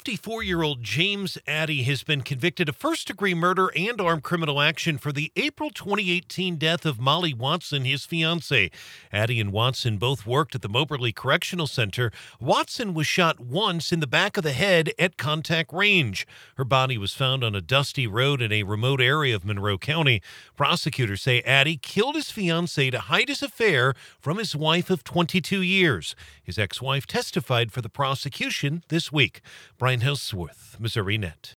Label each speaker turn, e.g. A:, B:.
A: 54-year-old James Addy has been convicted of first-degree murder and armed criminal action for the April 2018 death of Molly Watson, his fiancée. Addy and Watson both worked at the Moberly Correctional Center. Watson was shot once in the back of the head at Contact Range. Her body was found on a dusty road in a remote area of Monroe County. Prosecutors say Addy killed his fiancée to hide his affair from his wife of 22 years. His ex-wife testified for the prosecution this week. Brian Houseworth, Missouri Net.